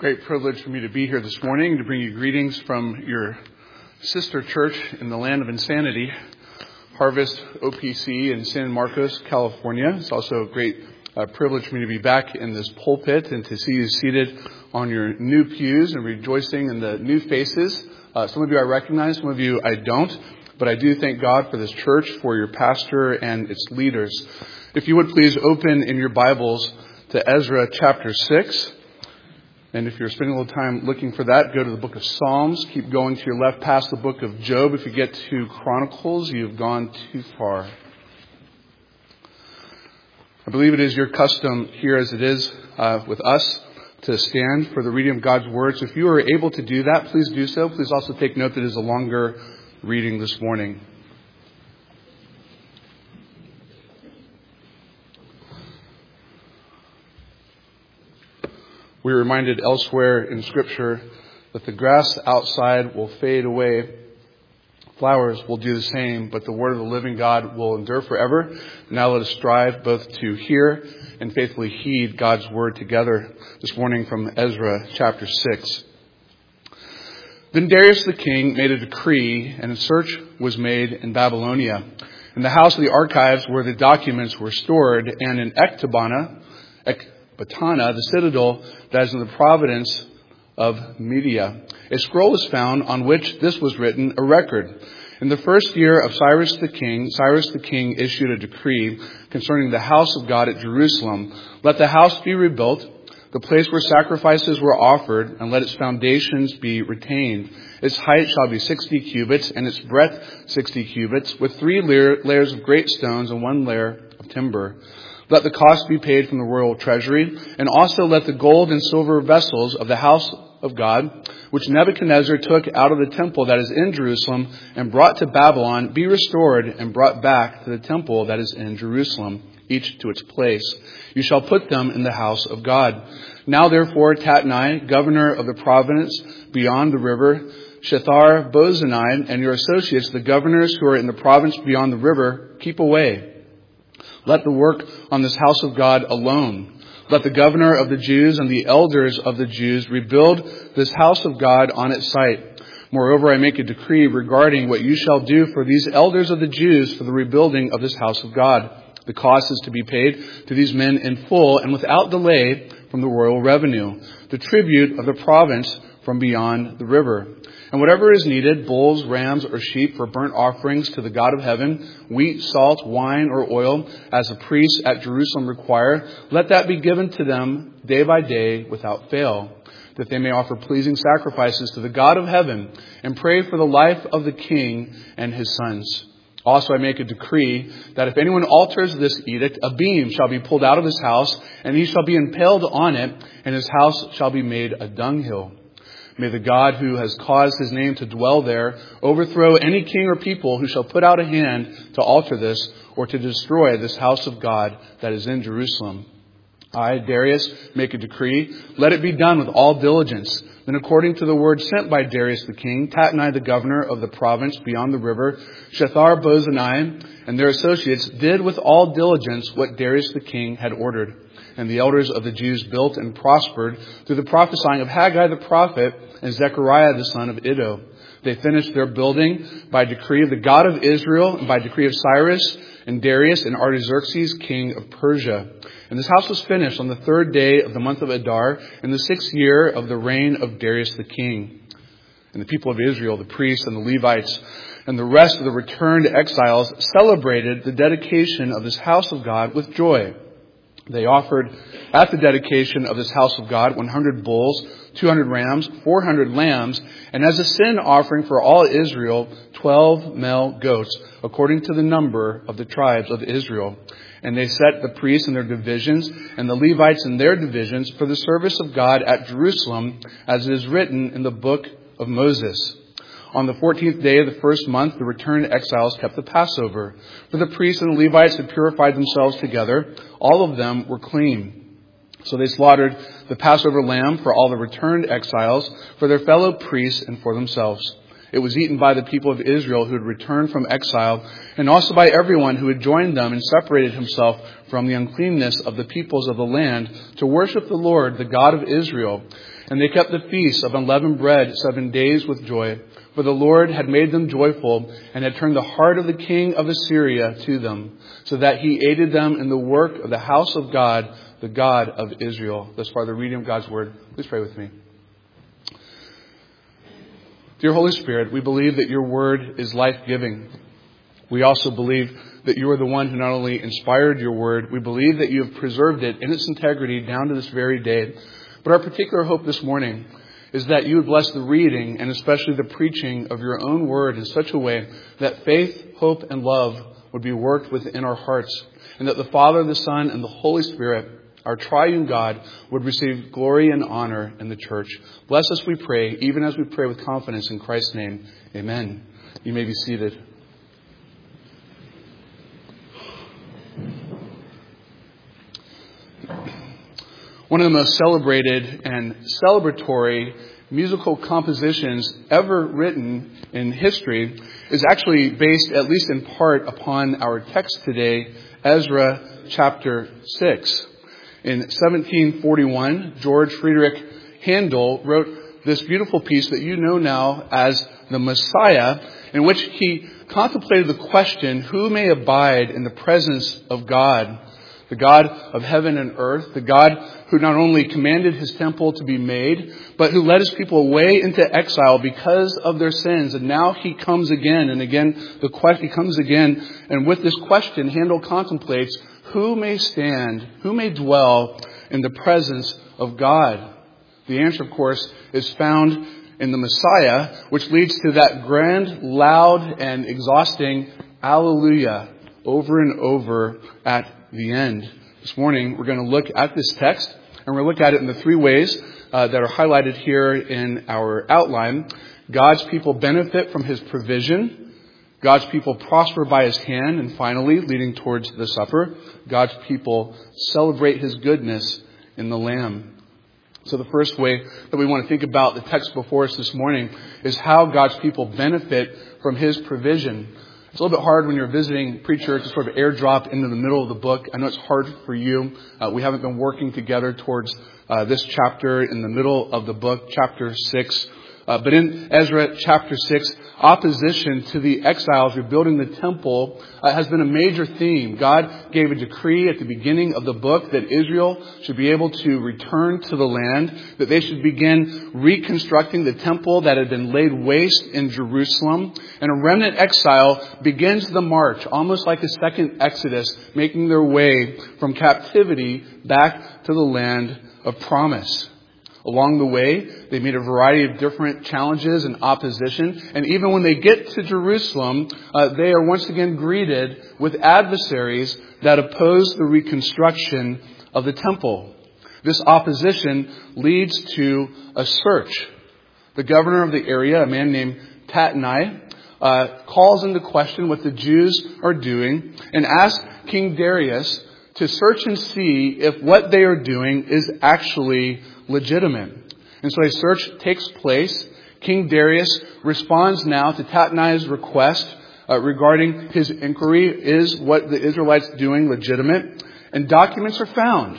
Great privilege for me to be here this morning to bring you greetings from your sister church in the land of insanity, Harvest OPC in San Marcos, California. It's also a great privilege for me to be back in this pulpit and to see you seated on your new pews and rejoicing in the new faces. Some of you I recognize, some of you I don't, but I do thank God for this church, for your pastor and its leaders. If you would please open in your Bibles to Ezra chapter 6. And if you're spending a little time looking for that, go to the book of Psalms. Keep going to your left past the book of Job. If you get to Chronicles, you've gone too far. I believe it is your custom here, as it is with us, to stand for the reading of God's Word. So if you are able to do that, please do so. Please also take note that it is a longer reading this morning. We're reminded elsewhere in Scripture that the grass outside will fade away. Flowers will do the same, but the word of the living God will endure forever. Now let us strive both to hear and faithfully heed God's word together this morning from Ezra chapter 6. Then Darius the king made a decree, and a search was made in Babylonia, in the house of the archives where the documents were stored, and in Ecbatana, the citadel that is in the province of Media. A scroll was found on which this was written, a record. In the first year of Cyrus the king issued a decree concerning the house of God at Jerusalem. Let the house be rebuilt, the place where sacrifices were offered, and let its foundations be retained. Its height shall be 60 cubits, and its breadth 60 cubits, with 3 layers of great stones and 1 layer of timber. Let the cost be paid from the royal treasury, and also let the gold and silver vessels of the house of God, which Nebuchadnezzar took out of the temple that is in Jerusalem and brought to Babylon, be restored and brought back to the temple that is in Jerusalem, each to its place. You shall put them in the house of God. Now therefore, Tatnai, governor of the province beyond the river, Shethar-Bozenai, and your associates, the governors who are in the province beyond the river, keep away. Let the work on this house of God alone. Let the governor of the Jews and the elders of the Jews rebuild this house of God on its site. Moreover, I make a decree regarding what you shall do for these elders of the Jews for the rebuilding of this house of God. The cost is to be paid to these men in full and without delay from the royal revenue, the tribute of the province from beyond the river. And whatever is needed, bulls, rams, or sheep for burnt offerings to the God of heaven, wheat, salt, wine, or oil, as the priests at Jerusalem require, let that be given to them day by day without fail, that they may offer pleasing sacrifices to the God of heaven and pray for the life of the king and his sons. Also I make a decree that if anyone alters this edict, a beam shall be pulled out of his house, and he shall be impaled on it, and his house shall be made a dunghill. May the God who has caused his name to dwell there overthrow any king or people who shall put out a hand to alter this or to destroy this house of God that is in Jerusalem. I, Darius, make a decree. Let it be done with all diligence. Then according to the word sent by Darius the king, Tatnai, the governor of the province beyond the river, Shethar-Bozenai, and their associates did with all diligence what Darius the king had ordered. And the elders of the Jews built and prospered through the prophesying of Haggai the prophet and Zechariah the son of Iddo. They finished their building by decree of the God of Israel and by decree of Cyrus and Darius and Artaxerxes, king of Persia. And this house was finished on the 3rd day of the month of Adar in the 6th year of the reign of Darius the king. And the people of Israel, the priests and the Levites, and the rest of the returned exiles celebrated the dedication of this house of God with joy. They offered at the dedication of this house of God 100 bulls, 200 rams, 400 lambs, and as a sin offering for all Israel, 12 male goats, according to the number of the tribes of Israel. And they set the priests in their divisions and the Levites in their divisions for the service of God at Jerusalem, as it is written in the book of Moses. On the 14th day of the first month, the returned exiles kept the Passover. For the priests and the Levites had purified themselves together. All of them were clean. So they slaughtered the Passover lamb for all the returned exiles, for their fellow priests and for themselves. It was eaten by the people of Israel who had returned from exile, and also by everyone who had joined them and separated himself from the uncleanness of the peoples of the land to worship the Lord, the God of Israel. And they kept the feast of unleavened bread 7 days with joy, for the Lord had made them joyful and had turned the heart of the king of Assyria to them, so that he aided them in the work of the house of God, the God of Israel. Thus far, the reading of God's word. Please pray with me. Dear Holy Spirit, we believe that your word is life-giving. We also believe that you are the one who not only inspired your word, we believe that you have preserved it in its integrity down to this very day. But our particular hope this morning is that you would bless the reading and especially the preaching of your own word in such a way that faith, hope, and love would be worked within our hearts, and that the Father, the Son, and the Holy Spirit, our triune God, would receive glory and honor in the church. Bless us, we pray, even as we pray with confidence in Christ's name. Amen. You may be seated. One of the most celebrated and celebratory musical compositions ever written in history is actually based, at least in part, upon our text today, Ezra chapter 6. In 1741, George Friedrich Handel wrote this beautiful piece that you know now as the Messiah, in which he contemplated the question, who may abide in the presence of God? The God of heaven and earth, the God who not only commanded his temple to be made, but who led his people away into exile because of their sins. And now he comes again and again. He comes again. And with this question, Handel contemplates, who may stand, who may dwell in the presence of God? The answer, of course, is found in the Messiah, which leads to that grand, loud, and exhausting Alleluia over and over at the end. This morning, we're going to look at this text, and we're going to look at it in the 3 ways that are highlighted here in our outline. God's people benefit from his provision. God's people prosper by his hand. And finally, leading towards the supper, God's people celebrate his goodness in the Lamb. So the first way that we want to think about the text before us this morning is how God's people benefit from his provision. It's a little bit hard when you're visiting preacher to sort of airdrop into the middle of the book. I know it's hard for you. We haven't been working together towards this chapter in the middle of the book, chapter 6. But in Ezra chapter 6, opposition to the exiles rebuilding the temple has been a major theme. God gave a decree at the beginning of the book that Israel should be able to return to the land, that they should begin reconstructing the temple that had been laid waste in Jerusalem. And a remnant exile begins the march, almost like a second Exodus, making their way from captivity back to the land of promise. Along the way, they meet a variety of different challenges and opposition. And even when they get to Jerusalem, they are once again greeted with adversaries that oppose the reconstruction of the temple. This opposition leads to a search. The governor of the area, a man named Tatnai, calls into question what the Jews are doing and asks King Darius to search and see if what they are doing is actually legitimate. And so a search takes place. King Darius responds now to Tatnai's request regarding his inquiry. Is what the Israelites doing legitimate? And documents are found.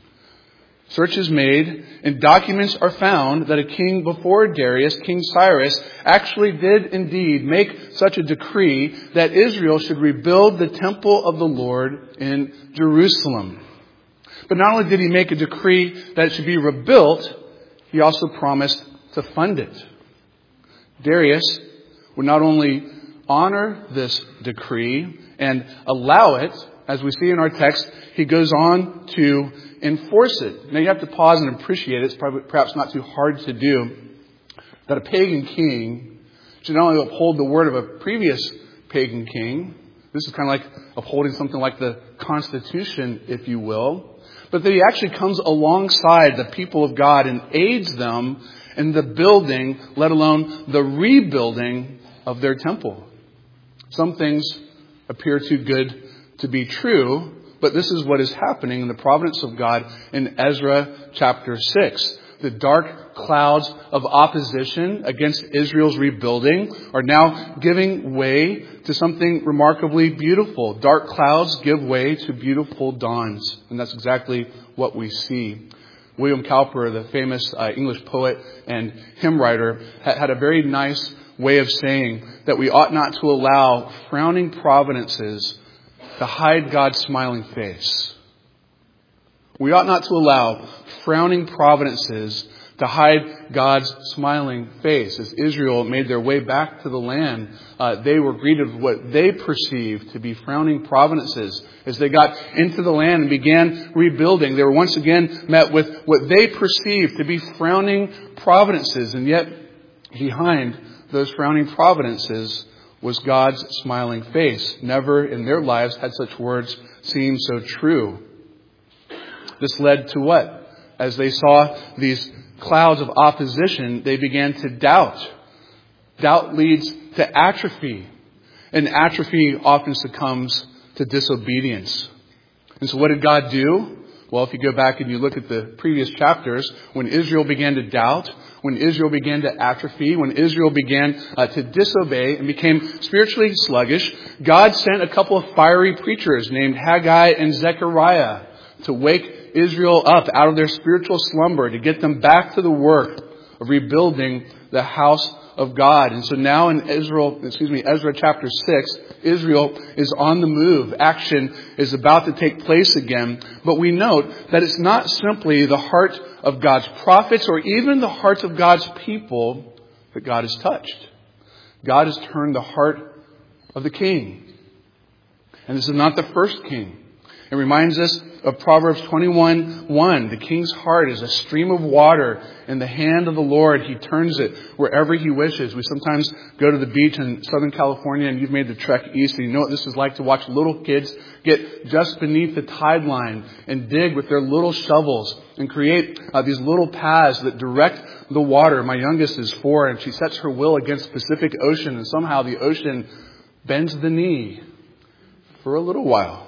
Search is made, and documents are found that a king before Darius, King Cyrus, actually did indeed make such a decree that Israel should rebuild the temple of the Lord in Jerusalem. But not only did he make a decree that it should be rebuilt, he also promised to fund it. Darius would not only honor this decree and allow it, as we see in our text, he goes on to enforce it. Now you have to pause and appreciate it. It's perhaps not too hard to do. That a pagan king should not only uphold the word of a previous pagan king. This is kind of like upholding something like the Constitution, if you will. But that he actually comes alongside the people of God and aids them in the building, let alone the rebuilding of their temple. Some things appear too good to be true, but this is what is happening in the providence of God in Ezra chapter 6. the dark clouds of opposition against Israel's rebuilding are now giving way to something remarkably beautiful. Dark clouds give way to beautiful dawns. And that's exactly what we see. William Cowper, the famous English poet and hymn writer, had a very nice way of saying that we ought not to allow frowning providences to hide God's smiling face. We ought not to allow frowning providences to hide God's smiling face. As Israel made their way back to the land, they were greeted with what they perceived to be frowning providences. As they got into the land and began rebuilding, they were once again met with what they perceived to be frowning providences. And yet, behind those frowning providences was God's smiling face. Never in their lives had such words seemed so true. This led to what? As they saw these clouds of opposition, they began to doubt. Doubt leads to atrophy. And atrophy often succumbs to disobedience. And so what did God do? Well, if you go back and you look at the previous chapters, when Israel began to doubt, when Israel began to atrophy, when Israel began to disobey and became spiritually sluggish, God sent a couple of fiery preachers named Haggai and Zechariah to wake Israel up out of their spiritual slumber, to get them back to the work of rebuilding the house of God. And so now in Ezra chapter 6, Israel is on the move. Action is about to take place again. But we note that it's not simply the heart of God's prophets or even the hearts of God's people that God has touched. God has turned the heart of the king. And this is not the first king. It reminds us of Proverbs 21:1. The king's heart is a stream of water in the hand of the Lord. He turns it wherever he wishes. We sometimes go to the beach in Southern California, and you've made the trek east, and you know what this is like to watch little kids get just beneath the tide line and dig with their little shovels and create these little paths that direct the water. My youngest is 4, and she sets her will against the Pacific Ocean, and somehow the ocean bends the knee for a little while.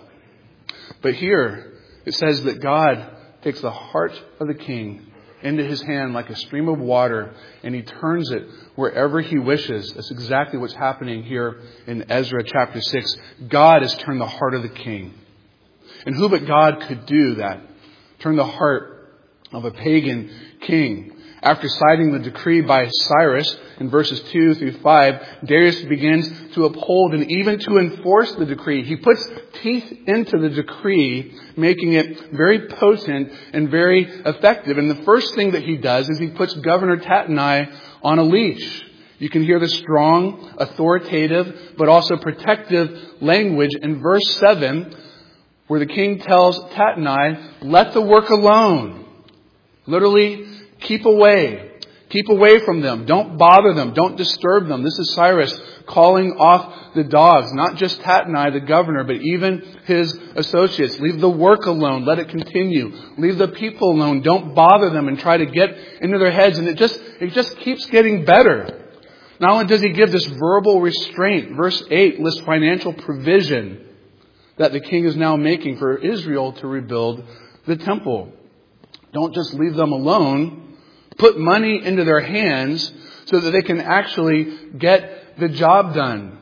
But here, it says that God takes the heart of the king into his hand like a stream of water, and he turns it wherever he wishes. That's exactly what's happening here in Ezra chapter 6. God has turned the heart of the king. And who but God could do that? Turn the heart of a pagan king. After citing the decree by Cyrus in verses 2 through 5, Darius begins to uphold and even to enforce the decree. He puts teeth into the decree, making it very potent and very effective. And the first thing that he does is he puts Governor Tattenai on a leash. You can hear the strong, authoritative, but also protective language in verse 7, where the king tells Tattenai, let the work alone. Literally, keep away. Keep away from them. Don't bother them. Don't disturb them. This is Cyrus calling off the dogs. Not just Tattenai, the governor, but even his associates. Leave the work alone. Let it continue. Leave the people alone. Don't bother them and try to get into their heads. And it just keeps getting better. Not only does he give this verbal restraint, verse 8 lists financial provision that the king is now making for Israel to rebuild the temple. Don't just leave them alone. Put money into their hands so that they can actually get the job done.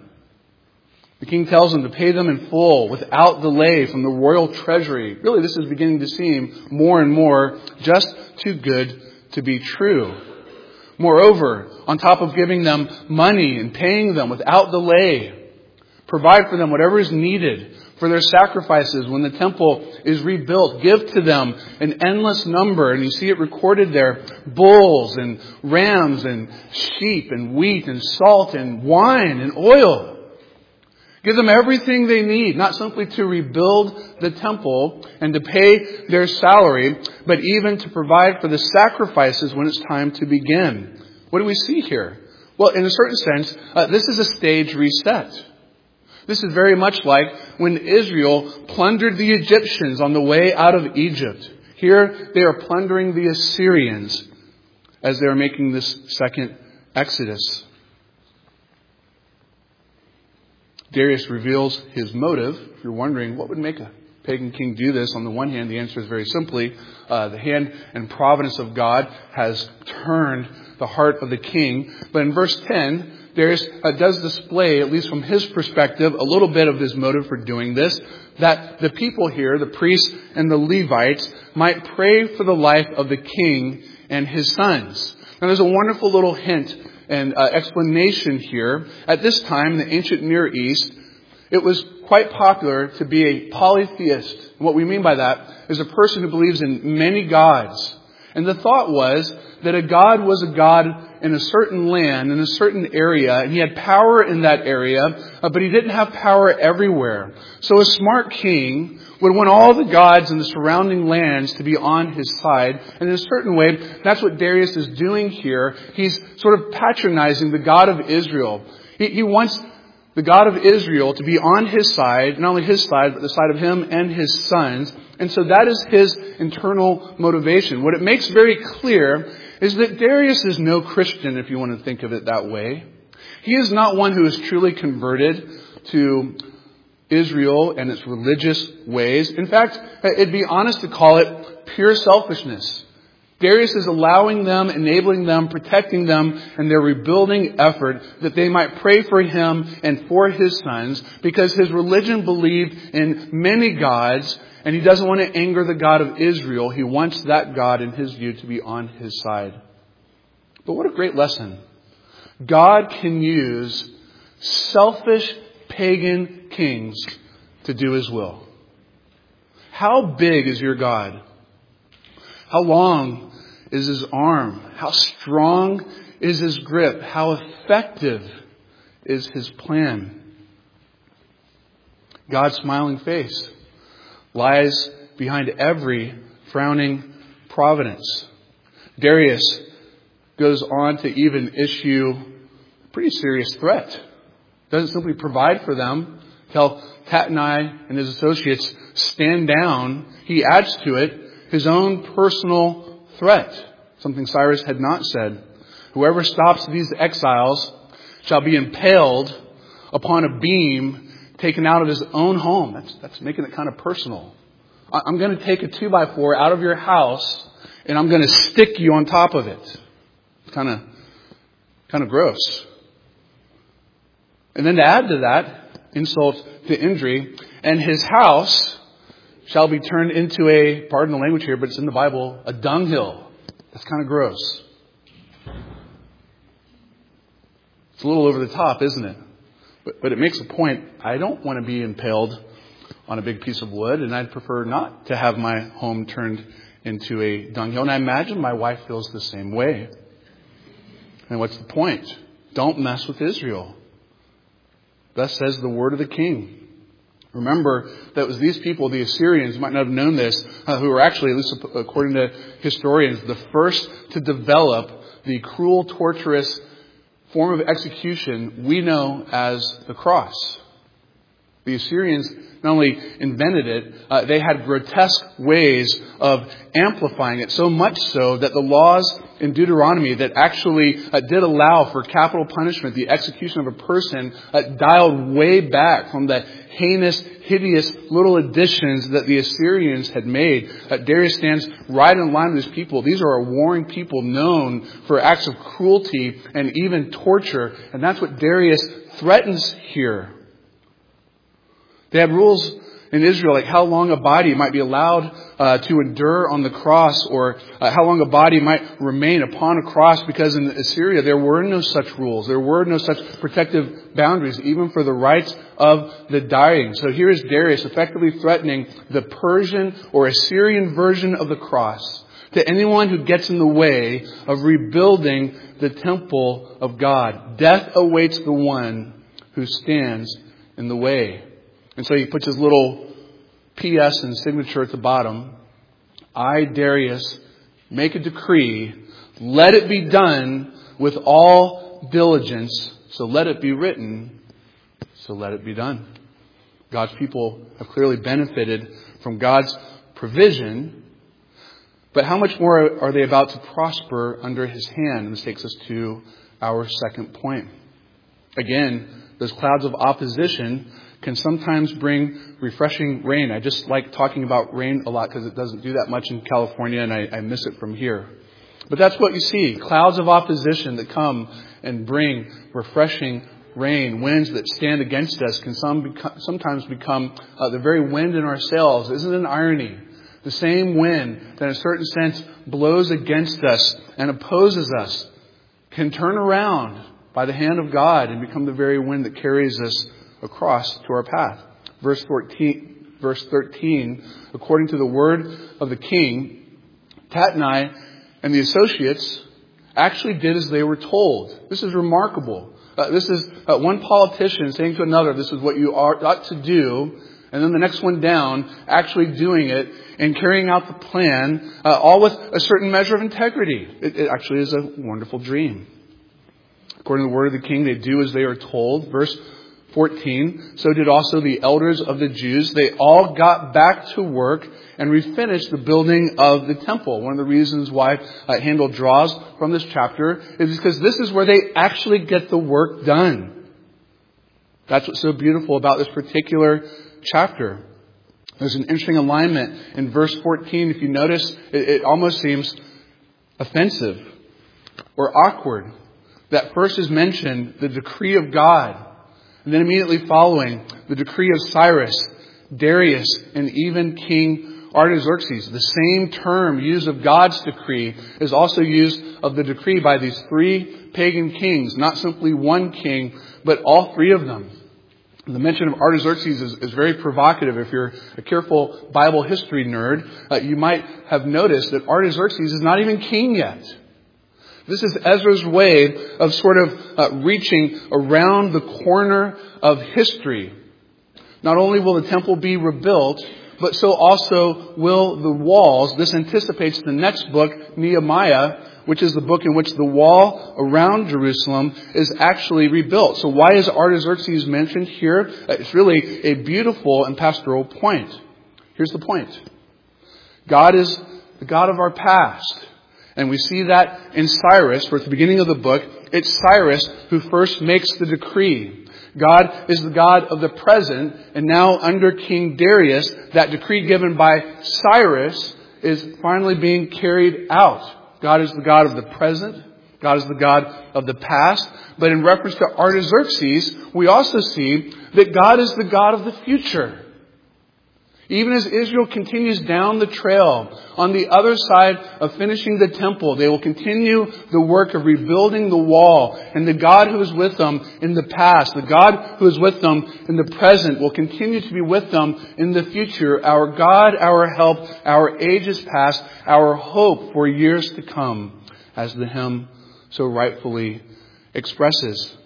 The king tells them to pay them in full without delay from the royal treasury. Really, this is beginning to seem more and more just too good to be true. Moreover, on top of giving them money and paying them without delay, provide for them whatever is needed for their sacrifices when the temple is rebuilt. Give to them an endless number, and you see it recorded there, bulls and rams and sheep and wheat and salt and wine and oil. Give them everything they need, not simply to rebuild the temple and to pay their salary, but even to provide for the sacrifices when it's time to begin. What do we see here? Well, in a certain sense, this is a stage reset. This is very much like when Israel plundered the Egyptians on the way out of Egypt. Here they are plundering the Assyrians as they are making this second Exodus. Darius reveals his motive. If you're wondering what would make a pagan king do this? On the one hand, the answer is very simply, the hand and providence of God has turned the heart of the king. But in verse 10, Darius does display, at least from his perspective, a little bit of his motive for doing this, that the people here, the priests and the Levites, might pray for the life of the king and his sons. Now there's a wonderful little hint and explanation here. At this time in the ancient Near East, it was quite popular to be a polytheist. And what we mean by that is a person who believes in many gods. And the thought was that a god was a god in a certain land, in a certain area, and he had power in that area, but he didn't have power everywhere. So a smart king would want all the gods in the surrounding lands to be on his side. And in a certain way, that's what Darius is doing here. He's sort of patronizing the God of Israel. He wants the God of Israel to be on his side, not only his side, but the side of him and his sons. And so that is his internal motivation. What it makes very clear is that Darius is no Christian, if you want to think of it that way. He is not one who is truly converted to Israel and its religious ways. In fact, it'd be honest to call it pure selfishness. Darius is allowing them, enabling them, protecting them in their rebuilding effort that they might pray for him and for his sons, because his religion believed in many gods, and he doesn't want to anger the God of Israel. He wants that God, in his view, to be on his side. But what a great lesson. God can use selfish pagan kings to do his will. How big is your God? How long is his arm? How strong is his grip? How effective is his plan? God's smiling face lies behind every frowning providence. Darius goes on to even issue a pretty serious threat. Doesn't simply provide for them, tell Tatnai and his associates, stand down. He adds to it his own personal threat, something Cyrus had not said. Whoever stops these exiles shall be impaled upon a beam taken out of his own home. That's making it kind of personal. I'm going to take a 2x4 out of your house and I'm going to stick you on top of it. It's kind of gross. And then to add to that, insult to injury, and his house shall be turned into a, pardon the language here, but it's in the Bible, a dunghill. That's kind of gross. It's a little over the top, isn't it? But it makes a point. I don't want to be impaled on a big piece of wood, and I'd prefer not to have my home turned into a dunghill. And I imagine my wife feels the same way. And what's the point? Don't mess with Israel. Thus says the word of the king. Remember that it was these people, the Assyrians, you might not have known this, who were actually, at least according to historians, the first to develop the cruel, torturous form of execution we know as the cross. The Assyrians not only invented it, they had grotesque ways of amplifying it, so much so that the laws in Deuteronomy that actually did allow for capital punishment, the execution of a person, dialed way back from the heinous, hideous little additions that the Assyrians had made. Darius stands right in line with these people. These are a warring people known for acts of cruelty and even torture. And that's what Darius threatens here. They had rules in Israel, like how long a body might be allowed to endure on the cross, or how long a body might remain upon a cross, because in Assyria there were no such rules. There were no such protective boundaries, even for the rights of the dying. So here is Darius effectively threatening the Persian or Assyrian version of the cross to anyone who gets in the way of rebuilding the temple of God. Death awaits the one who stands in the way. And so he puts his little PS and signature at the bottom. I, Darius, make a decree. Let it be done with all diligence. So let it be written. So let it be done. God's people have clearly benefited from God's provision. But how much more are they about to prosper under his hand? And this takes us to our second point. Again, those clouds of opposition can sometimes bring refreshing rain. I just like talking about rain a lot because it doesn't do that much in California, and I miss it from here. But that's what you see. Clouds of opposition that come and bring refreshing rain. Winds that stand against us can sometimes become the very wind in our sails. Isn't it an irony? The same wind that in a certain sense blows against us and opposes us can turn around by the hand of God and become the very wind that carries us across to our path. Verse 13, according to the word of the king, Tatnai and the associates actually did as they were told. This is remarkable. This is one politician saying to another, this is what you ought to do. And then the next one down, actually doing it and carrying out the plan, all with a certain measure of integrity. It actually is a wonderful dream. According to the word of the king, they do as they are told. Verse 14, so did also the elders of the Jews. They all got back to work and refinished the building of the temple. One of the reasons why Handel draws from this chapter is because this is where they actually get the work done. That's what's so beautiful about this particular chapter. There's an interesting alignment in verse 14. If you notice, it almost seems offensive or awkward. That first is mentioned the decree of God. And then immediately following, the decree of Cyrus, Darius, and even King Artaxerxes. The same term used of God's decree is also used of the decree by these three pagan kings. Not simply one king, but all three of them. The mention of Artaxerxes is very provocative. If you're a careful Bible history nerd, you might have noticed that Artaxerxes is not even king yet. This is Ezra's way of sort of reaching around the corner of history. Not only will the temple be rebuilt, but so also will the walls. This anticipates the next book, Nehemiah, which is the book in which the wall around Jerusalem is actually rebuilt. So why is Artaxerxes mentioned here? It's really a beautiful and pastoral point. Here's the point. God is the God of our past. And we see that in Cyrus, for at the beginning of the book, it's Cyrus who first makes the decree. God is the God of the present, and now under King Darius, that decree given by Cyrus is finally being carried out. God is the God of the present. God is the God of the past. But in reference to Artaxerxes, we also see that God is the God of the future. Even as Israel continues down the trail, on the other side of finishing the temple, they will continue the work of rebuilding the wall. And the God who is with them in the past, the God who is with them in the present, will continue to be with them in the future. Our God, our help, our ages past, our hope for years to come, as the hymn so rightfully expresses.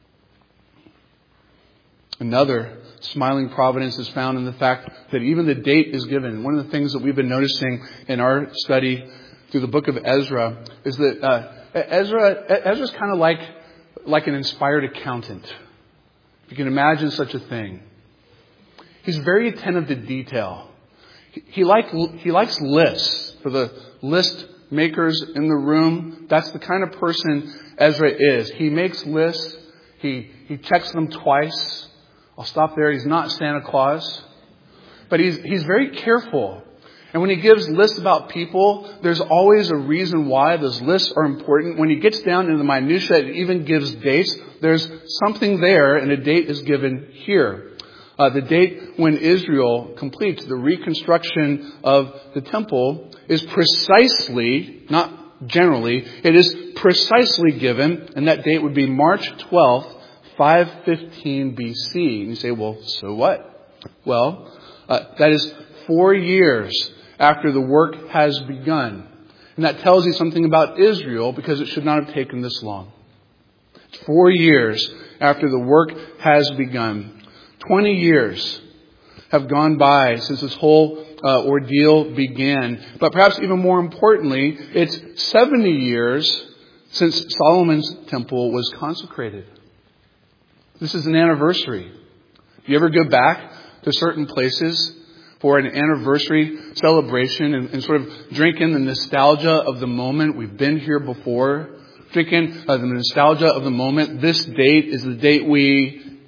Another smiling providence is found in the fact that even the date is given. One of the things that we've been noticing in our study through the book of Ezra is that Ezra's kind of like an inspired accountant. If you can imagine such a thing. He's very attentive to detail. He likes lists. For the list makers in the room, that's the kind of person Ezra is. He makes lists. He checks them twice. I'll stop there. He's not Santa Claus. But he's very careful. And when he gives lists about people, there's always a reason why those lists are important. When he gets down into the minutiae, it even gives dates. There's something there, and a date is given here. The date when Israel completes the reconstruction of the temple is precisely, not generally, it is precisely given, and that date would be March 12th, 515 BC. And you say, well, so what? Well, that is 4 years after the work has begun. And that tells you something about Israel, because it should not have taken this long. 4 years after the work has begun. 20 years have gone by since this whole ordeal began. But perhaps even more importantly, it's 70 years since Solomon's temple was consecrated. This is an anniversary. If you ever go back to certain places for an anniversary celebration and sort of drink in the nostalgia of the moment, we've been here before, drink in the nostalgia of the moment, this date is the date we...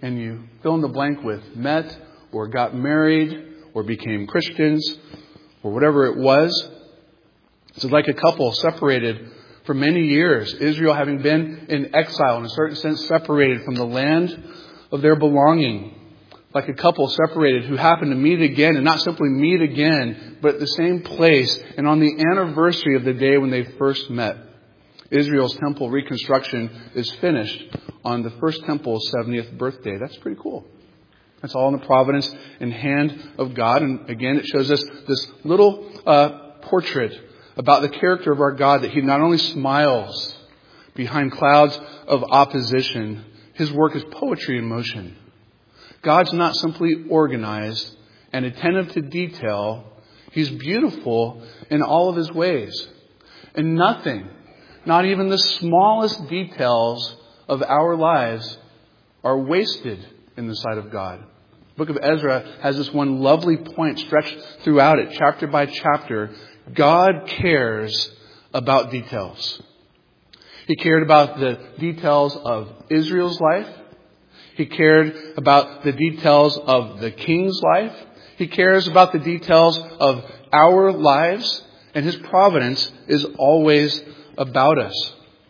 and you fill in the blank with met or got married or became Christians or whatever it was. It's like a couple separated for many years. Israel having been in exile, in a certain sense separated from the land of their belonging. Like a couple separated who happened to meet again, and not simply meet again, but at the same place and on the anniversary of the day when they first met. Israel's temple reconstruction is finished on the first temple's 70th birthday. That's pretty cool. That's all in the providence and hand of God. And again, it shows us this little portrait about the character of our God, that He not only smiles behind clouds of opposition, His work is poetry in motion. God's not simply organized and attentive to detail. He's beautiful in all of His ways. And nothing, not even the smallest details of our lives, are wasted in the sight of God. The book of Ezra has this one lovely point stretched throughout it, chapter by chapter. God cares about details. He cared about the details of Israel's life. He cared about the details of the king's life. He cares about the details of our lives. And His providence is always about us.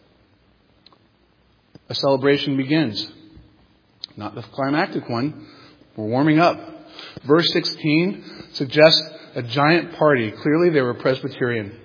A celebration begins. Not the climactic one. We're warming up. Verse 16 suggests a giant party. Clearly they were Presbyterian.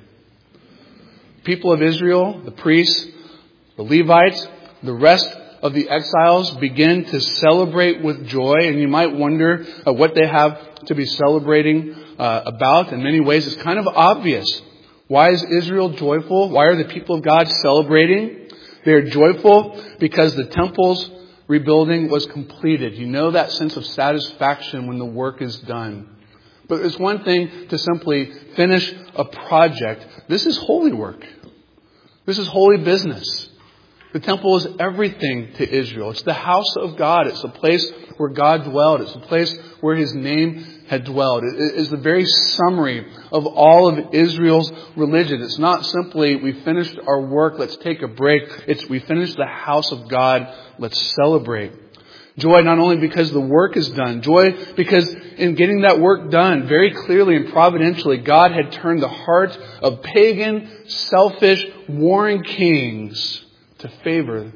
People of Israel, the priests, the Levites, the rest of the exiles begin to celebrate with joy. And you might wonder what they have to be celebrating about. In many ways, it's kind of obvious. Why is Israel joyful? Why are the people of God celebrating? They're joyful because the temple's rebuilding was completed. You know that sense of satisfaction when the work is done. But it's one thing to simply finish a project. This is holy work. This is holy business. The temple is everything to Israel. It's the house of God. It's the place where God dwelled. It's the place where His name had dwelled. It is the very summary of all of Israel's religion. It's not simply, we finished our work, let's take a break. It's, we finished the house of God, let's celebrate. Joy not only because the work is done. Joy because in getting that work done, very clearly and providentially, God had turned the heart of pagan, selfish, warring kings to favor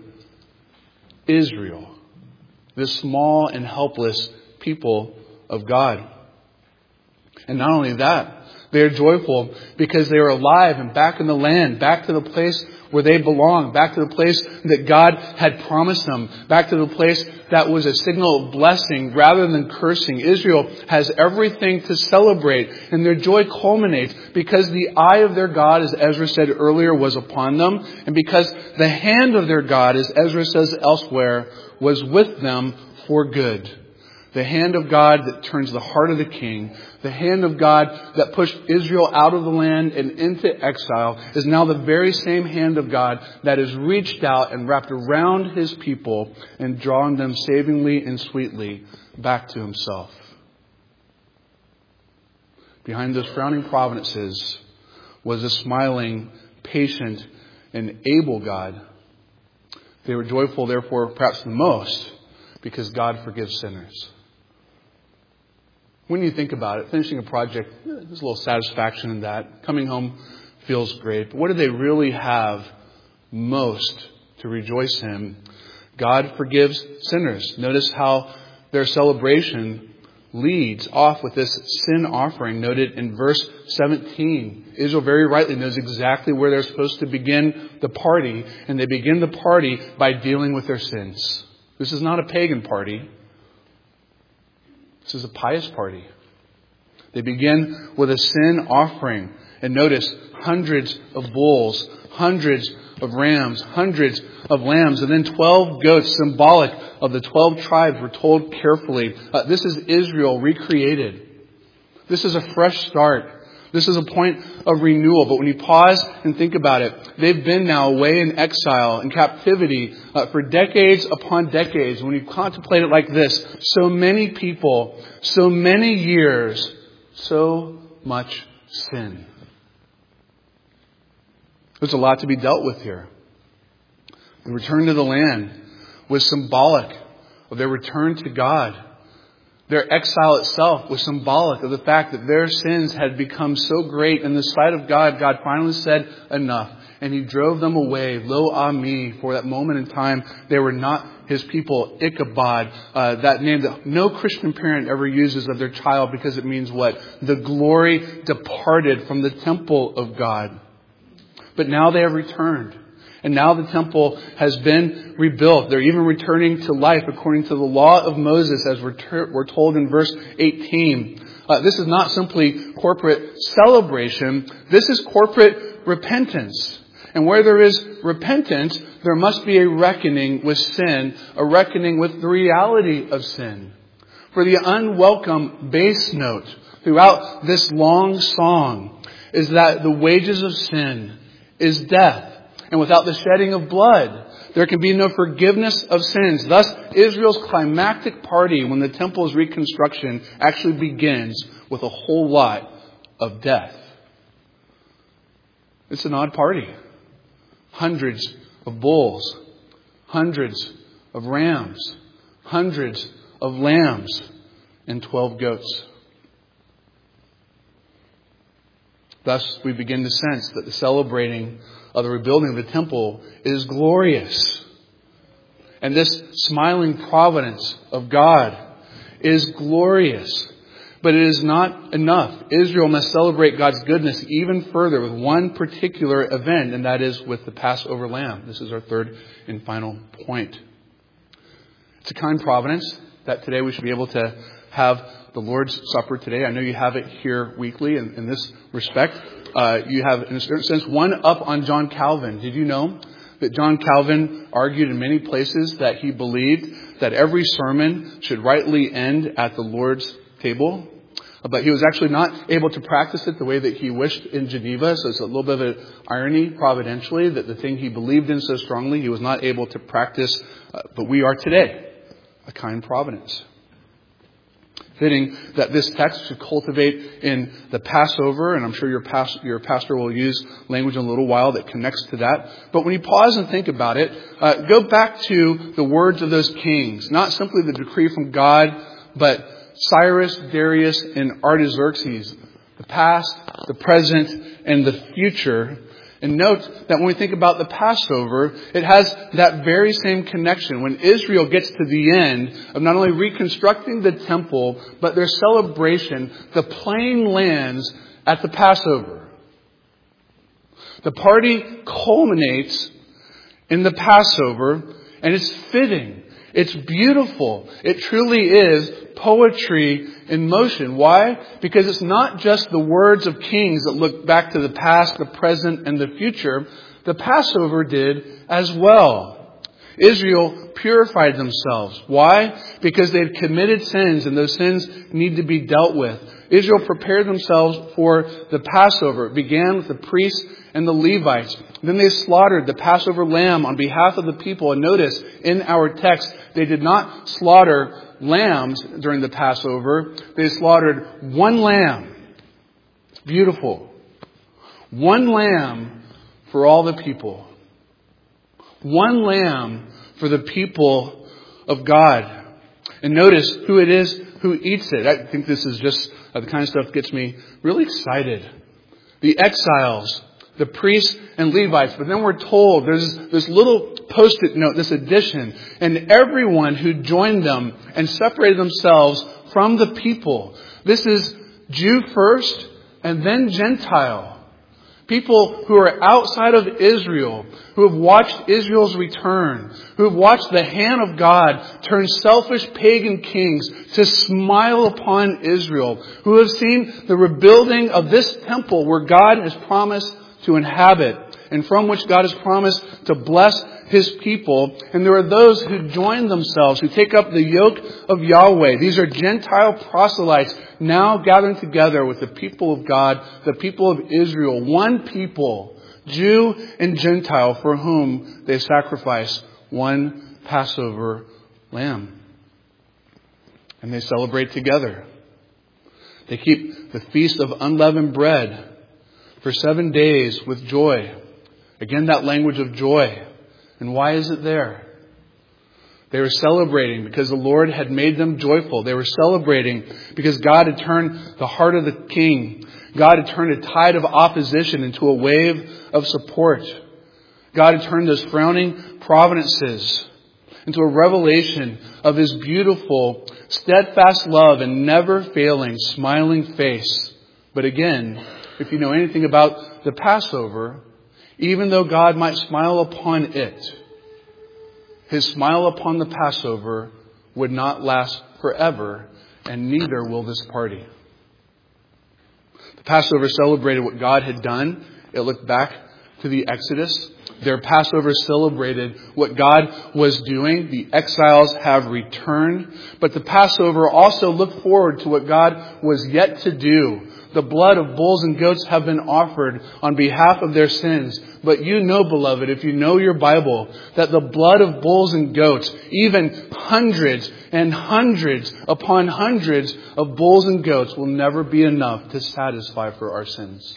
Israel, this small and helpless people of God. And not only that, they are joyful because they are alive and back in the land, back to the place where they belong, back to the place that God had promised them, back to the place that was a signal of blessing rather than cursing. Israel has everything to celebrate, and their joy culminates because the eye of their God, as Ezra said earlier, was upon them, and because the hand of their God, as Ezra says elsewhere, was with them for good. The hand of God that turns the heart of the king, the hand of God that pushed Israel out of the land and into exile, is now the very same hand of God that has reached out and wrapped around His people and drawn them savingly and sweetly back to Himself. Behind those frowning providences was a smiling, patient, and able God. They were joyful, therefore, perhaps the most, because God forgives sinners. When you think about it, finishing a project, there's a little satisfaction in that. Coming home feels great. But what do they really have most to rejoice in? God forgives sinners. Notice how their celebration leads off with this sin offering noted in verse 17. Israel very rightly knows exactly where they're supposed to begin the party. And they begin the party by dealing with their sins. This is not a pagan party. This is a pious party. They begin with a sin offering. And notice, hundreds of bulls, hundreds of rams, hundreds of lambs, and then 12 goats, symbolic of the 12 tribes, were told carefully. This is Israel recreated. This is a fresh start. This is a point of renewal. But when you pause and think about it, they've been now away in exile, in captivity, for decades upon decades. When you contemplate it like this, so many people, so many years, so much sin. There's a lot to be dealt with here. The return to the land was symbolic of their return to God. Their exile itself was symbolic of the fact that their sins had become so great in the sight of God. God finally said, enough. And He drove them away. Lo ami, for that moment in time, they were not His people. Ichabod, that name that no Christian parent ever uses of their child because it means what? The glory departed from the temple of God. But now they have returned. And now the temple has been rebuilt. They're even returning to life according to the law of Moses, as we're told in verse 18. This is not simply corporate celebration. This is corporate repentance. And where there is repentance, there must be a reckoning with sin, a reckoning with the reality of sin. For the unwelcome bass note throughout this long song is that the wages of sin is death. And without the shedding of blood, there can be no forgiveness of sins. Thus, Israel's climactic party when the temple's reconstruction actually begins with a whole lot of death. It's an odd party. Hundreds of bulls, hundreds of rams, hundreds of lambs, and 12 goats. Thus, we begin to sense that the celebrating of the rebuilding of the temple is glorious. And this smiling providence of God is glorious. But it is not enough. Israel must celebrate God's goodness even further with one particular event, and that is with the Passover lamb. This is our third and final point. It's a kind providence that today we should be able to have the Lord's Supper today. I know you have it here weekly in this respect. You have, in a certain sense, one up on John Calvin. Did you know that John Calvin argued in many places that he believed that every sermon should rightly end at the Lord's table? But he was actually not able to practice it the way that he wished in Geneva. So it's a little bit of an irony, providentially, that the thing he believed in so strongly, he was not able to practice. But we are today. A kind providence. Fitting that this text should cultivate in the Passover, and I'm sure your pastor will use language in a little while that connects to that. But when you pause and think about it, go back to the words of those kings. Not simply the decree from God, but Cyrus, Darius, and Artaxerxes. The past, the present, and the future. And note that when we think about the Passover, it has that very same connection. When Israel gets to the end of not only reconstructing the temple, but their celebration, the plane lands at the Passover. The party culminates in the Passover, and it's fitting. It's beautiful. It truly is poetry in motion. Why? Because it's not just the words of kings that look back to the past, the present, and the future. The Passover did as well. Israel purified themselves. Why? Because they had committed sins, and those sins need to be dealt with. Israel prepared themselves for the Passover. It began with the priests and the Levites. Then they slaughtered the Passover lamb on behalf of the people. And notice, in our text, they did not slaughter lambs during the Passover. They slaughtered one lamb. It's beautiful. One lamb for all the people. One lamb for the people of God. And notice who it is who eats it. I think this is just the kind of stuff that gets me really excited. The exiles, the priests and Levites. But then we're told there's this little post-it note, this addition. And everyone who joined them and separated themselves from the people. This is Jew first and then Gentile. People who are outside of Israel, who have watched Israel's return, who have watched the hand of God turn selfish pagan kings to smile upon Israel, who have seen the rebuilding of this temple where God has promised to inhabit and from which God has promised to bless His people. And there are those who join themselves, who take up the yoke of Yahweh. These are Gentile proselytes now gathering together with the people of God, the people of Israel. One people, Jew and Gentile, for whom they sacrifice one Passover lamb. And they celebrate together. They keep the Feast of Unleavened Bread for 7 days with joy. Again, that language of joy. And why is it there? They were celebrating because the Lord had made them joyful. They were celebrating because God had turned the heart of the king. God had turned a tide of opposition into a wave of support. God had turned those frowning providences into a revelation of His beautiful, steadfast love and never failing, smiling face. But again, if you know anything about the Passover, even though God might smile upon it, His smile upon the Passover would not last forever, and neither will this party. The Passover celebrated what God had done. It looked back to the Exodus. Their Passover celebrated what God was doing. The exiles have returned. But the Passover also looked forward to what God was yet to do. The blood of bulls and goats have been offered on behalf of their sins. But you know, beloved, if you know your Bible, that the blood of bulls and goats, even hundreds and hundreds upon hundreds of bulls and goats, will never be enough to satisfy for our sins.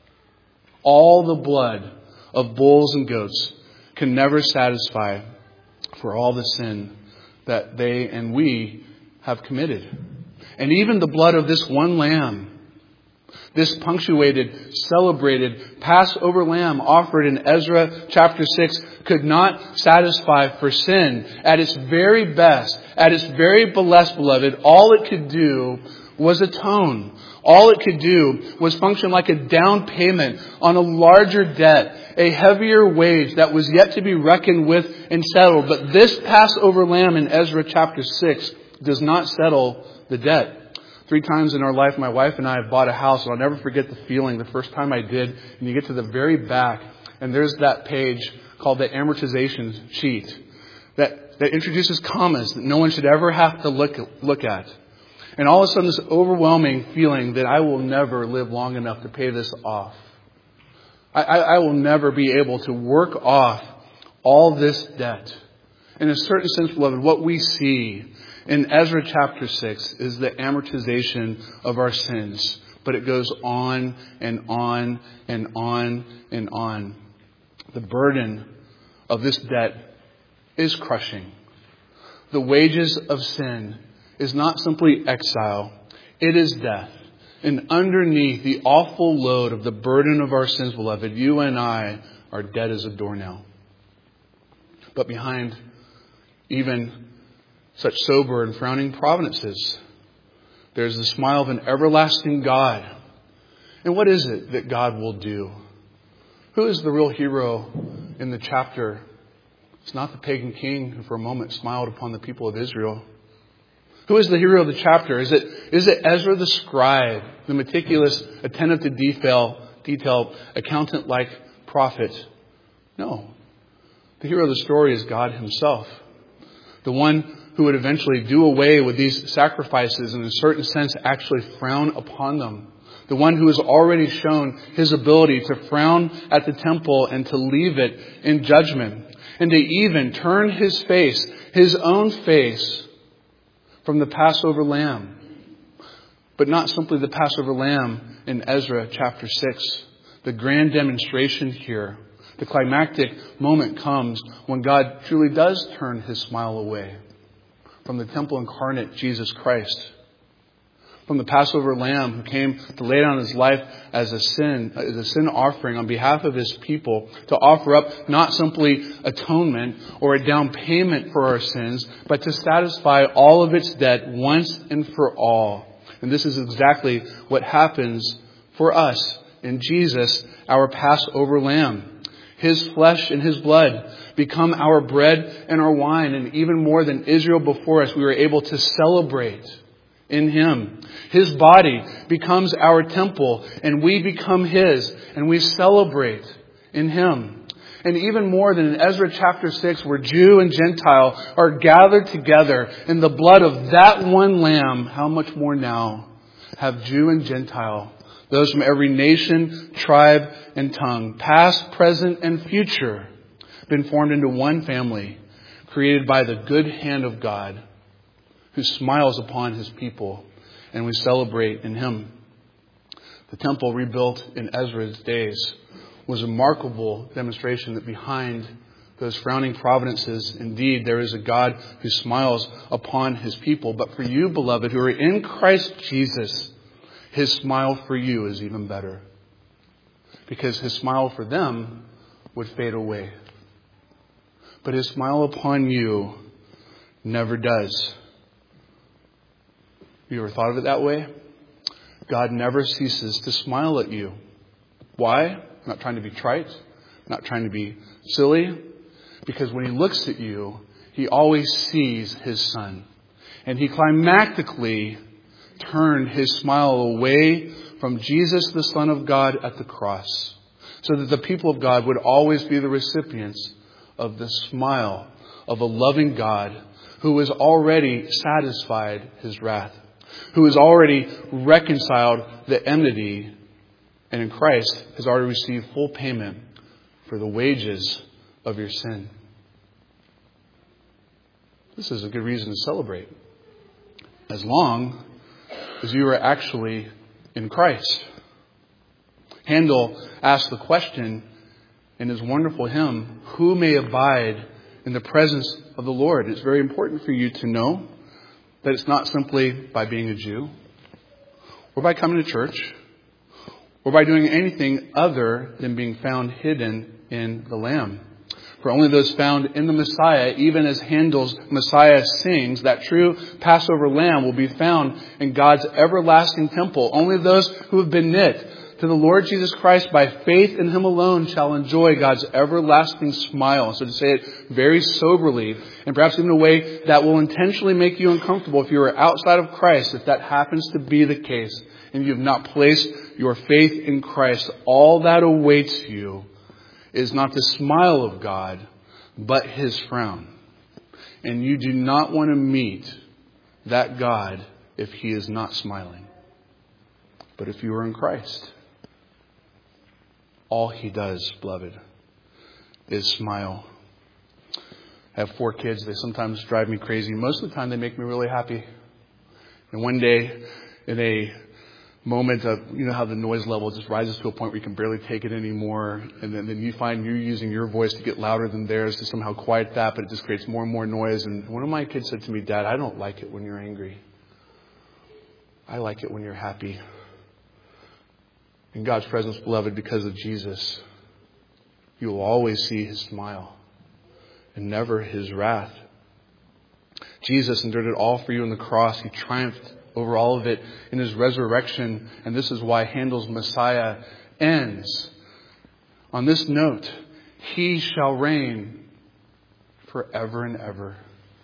All the blood of bulls and goats can never satisfy for all the sin that they and we have committed. And even the blood of this one lamb, this punctuated, celebrated Passover lamb offered in Ezra chapter 6 could not satisfy for sin. At its very best, at its very best, beloved, all it could do was atone. All it could do was function like a down payment on a larger debt, a heavier wage that was yet to be reckoned with and settled. But this Passover lamb in Ezra chapter 6 does not settle the debt. 3 times in our life, my wife and I have bought a house, and I'll never forget the feeling the first time I did. And you get to the very back, and there's that page called the amortization sheet that introduces commas that no one should ever have to look at. And all of a sudden, this overwhelming feeling that I will never live long enough to pay this off. I will never be able to work off all this debt. In a certain sense, beloved, what we see in Ezra chapter 6 is the amortization of our sins. But it goes on and on and on and on. The burden of this debt is crushing. The wages of sin is not simply exile. It is death. And underneath the awful load of the burden of our sins, beloved, you and I are dead as a doornail. But behind even such sober and frowning providences, there's the smile of an everlasting God. And what is it that God will do? Who is the real hero in the chapter? It's not the pagan king who for a moment smiled upon the people of Israel. Who is the hero of the chapter? Is it Ezra the scribe, the meticulous, attentive to detail, accountant-like prophet? No. The hero of the story is God Himself. The one who would eventually do away with these sacrifices and in a certain sense actually frown upon them. The one who has already shown His ability to frown at the temple and to leave it in judgment. And to even turn His face, His own face, from the Passover lamb. But not simply the Passover lamb in Ezra chapter 6. The grand demonstration here, the climactic moment comes when God truly does turn His smile away from the temple incarnate Jesus Christ. From the Passover lamb who came to lay down His life as a sin offering on behalf of His people, to offer up not simply atonement or a down payment for our sins, but to satisfy all of its debt once and for all. And this is exactly what happens for us in Jesus, our Passover lamb. His flesh and His blood become our bread and our wine. And even more than Israel before us, we were able to celebrate in Him. His body becomes our temple, and we become His, and we celebrate in Him. And even more than in Ezra chapter 6, where Jew and Gentile are gathered together in the blood of that one lamb, how much more now have Jew and Gentile, those from every nation, tribe, and tongue, past, present, and future, been formed into one family, created by the good hand of God, who smiles upon His people, and we celebrate in Him. The temple rebuilt in Ezra's days was a remarkable demonstration that behind those frowning providences. Indeed, there is a God who smiles upon his people. But for you, beloved, who are in Christ Jesus, his smile for you is even better. Because his smile for them would fade away. But his smile upon you never does. You ever thought of it that way? God never ceases to smile at you. Why? I'm not trying to be trite. I'm not trying to be silly. Because when he looks at you, he always sees his Son. And he climactically turned his smile away from Jesus, the Son of God, at the cross. So that the people of God would always be the recipients of the smile of a loving God who has already satisfied his wrath. Who has already reconciled the enmity, and in Christ has already received full payment for the wages of your sin. This is a good reason to celebrate. As long as you are actually in Christ. Handel asked the question in his wonderful hymn, who may abide in the presence of the Lord? It's very important for you to know that it's not simply by being a Jew, or by coming to church, or by doing anything other than being found hidden in the Lamb. For only those found in the Messiah, even as Handel's Messiah sings, that true Passover Lamb will be found in God's everlasting temple. Only those who have been knit to the Lord Jesus Christ by faith in him alone shall enjoy God's everlasting smile. So to say it very soberly, and perhaps in a way that will intentionally make you uncomfortable if you are outside of Christ, if that happens to be the case, and you have not placed your faith in Christ, all that awaits you is not the smile of God, but his frown. And you do not want to meet that God if he is not smiling. But if you are in Christ, all he does, beloved, is smile. I have 4 kids. They sometimes drive me crazy. Most of the time they make me really happy. And one day, in a moment of, you know how the noise level just rises to a point where you can barely take it anymore. And then you find you're using your voice to get louder than theirs to somehow quiet that, but it just creates more and more noise. And one of my kids said to me, Dad, I don't like it when you're angry. I like it when you're happy. In God's presence, beloved, because of Jesus, you will always see his smile and never his wrath. Jesus endured it all for you on the cross. He triumphed over all of it in his resurrection. And this is why Handel's Messiah ends on this note. He shall reign forever and ever.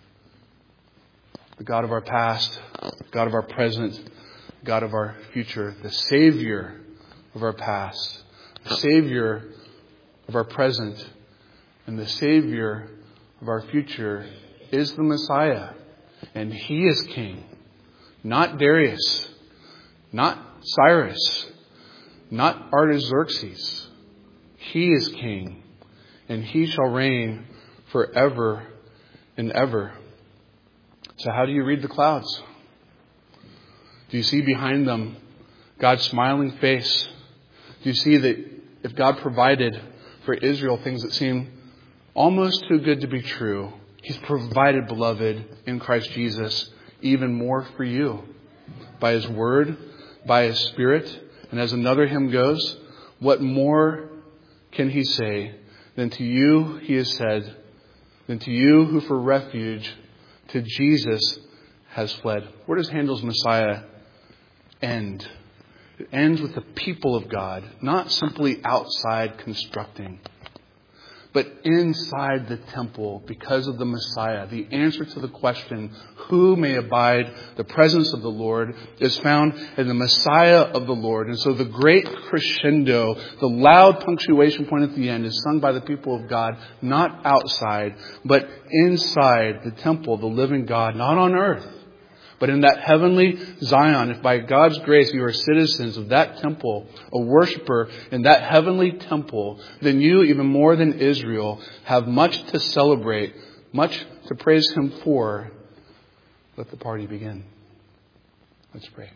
The God of our past, the God of our present, the God of our future, the Savior of our past, the Savior of our present, and the Savior of our future is the Messiah. And he is King. Not Darius, not Cyrus, not Artaxerxes. He is King, and he shall reign forever and ever. So how do you read the clouds? Do you see behind them God's smiling face? Do you see that if God provided for Israel things that seem almost too good to be true, he's provided, beloved, in Christ Jesus, even more for you by his word, by his Spirit. And as another hymn goes, what more can he say than to you he has said, than to you who for refuge to Jesus has fled. Where does Handel's Messiah end? It ends with the people of God, not simply outside constructing, but inside the temple because of the Messiah. The answer to the question, who may abide the presence of the Lord, is found in the Messiah of the Lord. And so the great crescendo, the loud punctuation point at the end, is sung by the people of God, not outside, but inside the temple of the living God, not on earth, but in that heavenly Zion. If by God's grace you are citizens of that temple, a worshiper in that heavenly temple, then you, even more than Israel, have much to celebrate, much to praise him for. Let the party begin. Let's pray.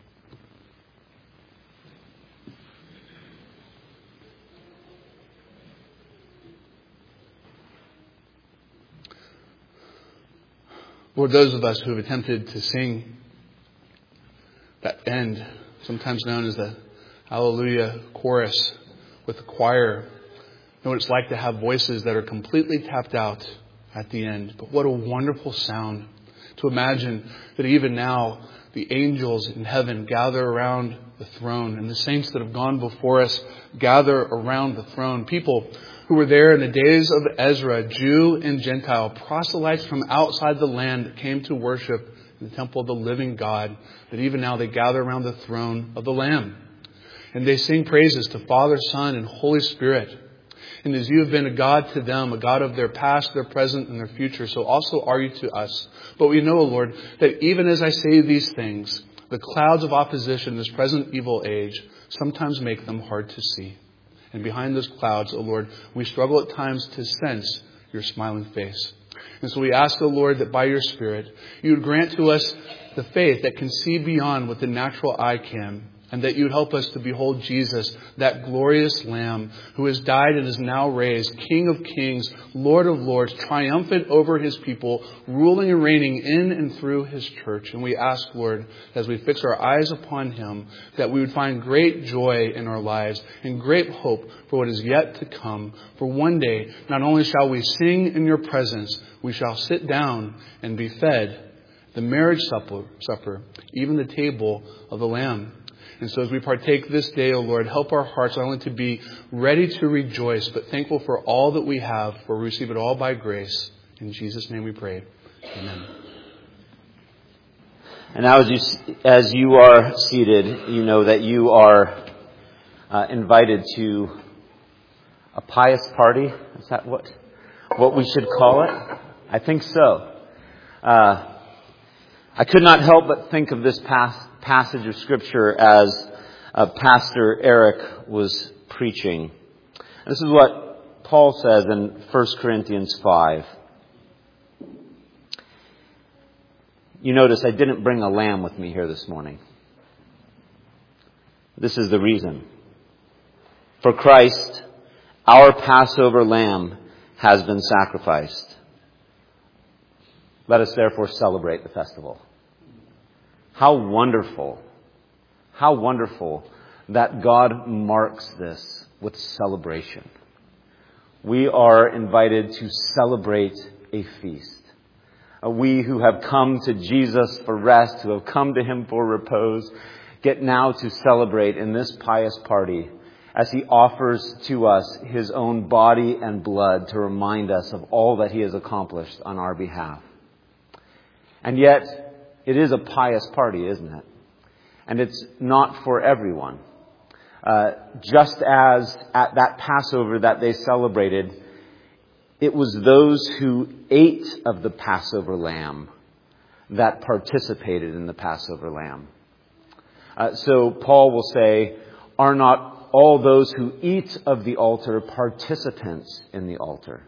Lord, those of us who have attempted to sing that end, sometimes known as the Hallelujah chorus with the choir, know what it's like to have voices that are completely tapped out at the end. But what a wonderful sound to imagine that even now the angels in heaven gather around the throne, and the saints that have gone before us gather around the throne. People who were there in the days of Ezra, Jew and Gentile, proselytes from outside the land that came to worship in the temple of the living God, that even now they gather around the throne of the Lamb. And they sing praises to Father, Son, and Holy Spirit. And as you have been a God to them, a God of their past, their present, and their future, so also are you to us. But we know, Lord, that even as I say these things, the clouds of opposition in this present evil age sometimes make them hard to see. And behind those clouds, O Lord, we struggle at times to sense your smiling face. And so we ask, O Lord, that by your Spirit, you would grant to us the faith that can see beyond what the natural eye can, and that you would help us to behold Jesus, that glorious Lamb who has died and is now raised, King of kings, Lord of lords, triumphant over his people, ruling and reigning in and through his church. And we ask, Lord, as we fix our eyes upon him, that we would find great joy in our lives and great hope for what is yet to come. For one day, not only shall we sing in your presence, we shall sit down and be fed, the marriage supper, even the table of the Lamb. And so as we partake this day, O Lord, help our hearts not only to be ready to rejoice, but thankful for all that we have, for we receive it all by grace. In Jesus' name we pray. Amen. And now as you are seated, you know that you are invited to a pious party. Is that what we should call it? I think so. I could not help but think of this passage of Scripture as Pastor Eric was preaching. This is what Paul says in 1 Corinthians 5. You notice I didn't bring a lamb with me here this morning. This is the reason. For Christ, our Passover lamb, has been sacrificed. Let us therefore celebrate the festival. How wonderful that God marks this with celebration. We are invited to celebrate a feast. We who have come to Jesus for rest, who have come to him for repose, get now to celebrate in this pious party as he offers to us his own body and blood to remind us of all that he has accomplished on our behalf. And yet, it is a pious party, isn't it? And it's not for everyone. Just as at that Passover that they celebrated, it was those who ate of the Passover lamb that participated in the Passover lamb. So Paul will say, are not all those who eat of the altar participants in the altar?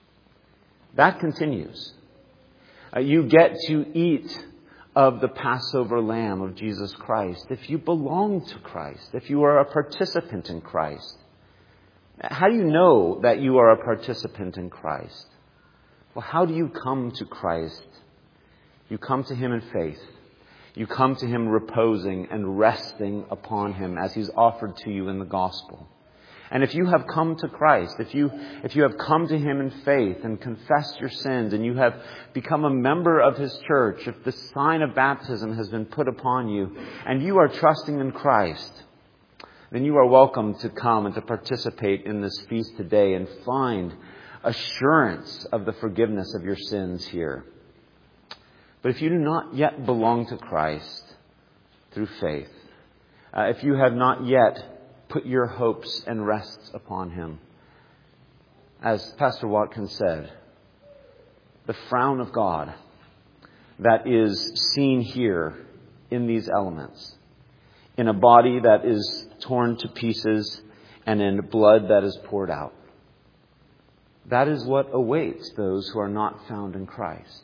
That continues. You get to eat of the Passover lamb of Jesus Christ if you belong to Christ, if you are a participant in Christ. How do you know that you are a participant in Christ? Well, how do you come to Christ? You come to him in faith. You come to him reposing and resting upon him as he's offered to you in the gospel. And if you have come to Christ, if you have come to him in faith and confessed your sins and you have become a member of his church, if the sign of baptism has been put upon you and you are trusting in Christ, then you are welcome to come and to participate in this feast today and find assurance of the forgiveness of your sins here. But if you do not yet belong to Christ through faith, if you have not yet put your hopes and rests upon him, as Pastor Watkins said, the frown of God that is seen here in these elements, in a body that is torn to pieces and in blood that is poured out, that is what awaits those who are not found in Christ.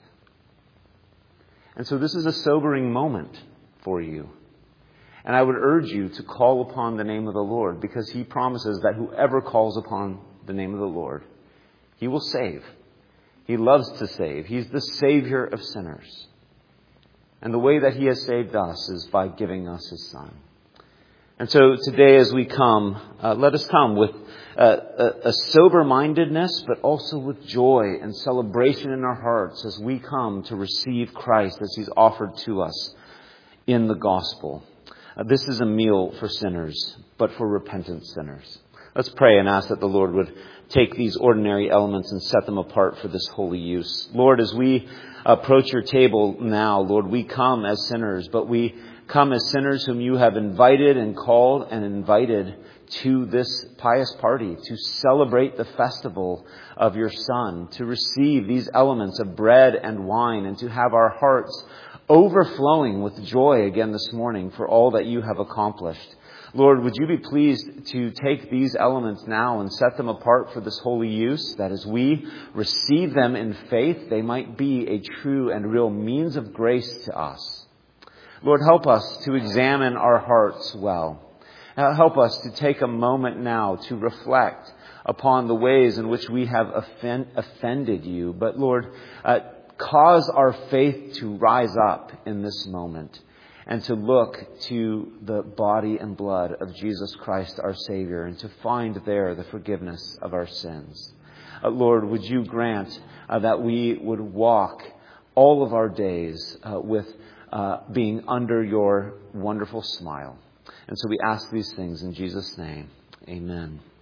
And so this is a sobering moment for you. And I would urge you to call upon the name of the Lord, because he promises that whoever calls upon the name of the Lord, he will save. He loves to save. He's the Savior of sinners. And the way that He has saved us is by giving us His Son. And so today as we come, let us come with a sober-mindedness, but also with joy and celebration in our hearts as we come to receive Christ as He's offered to us in the gospel. This is a meal for sinners, but for repentant sinners. Let's pray and ask that the Lord would take these ordinary elements and set them apart for this holy use. Lord, as we approach your table now, Lord, we come as sinners, but we come as sinners whom you have invited and called and invited to this pious party, to celebrate the festival of your Son, to receive these elements of bread and wine, and to have our hearts overflowing with joy again this morning for all that you have accomplished. Lord, would you be pleased to take these elements now and set them apart for this holy use, that as we receive them in faith, they might be a true and real means of grace to us. Lord, help us to examine our hearts well. Help us to take a moment now to reflect upon the ways in which we have offended you. But Lord, cause our faith to rise up in this moment and to look to the body and blood of Jesus Christ, our Savior, and to find there the forgiveness of our sins. Lord, would you grant that we would walk all of our days with being under your wonderful smile. And so we ask these things in Jesus' name. Amen.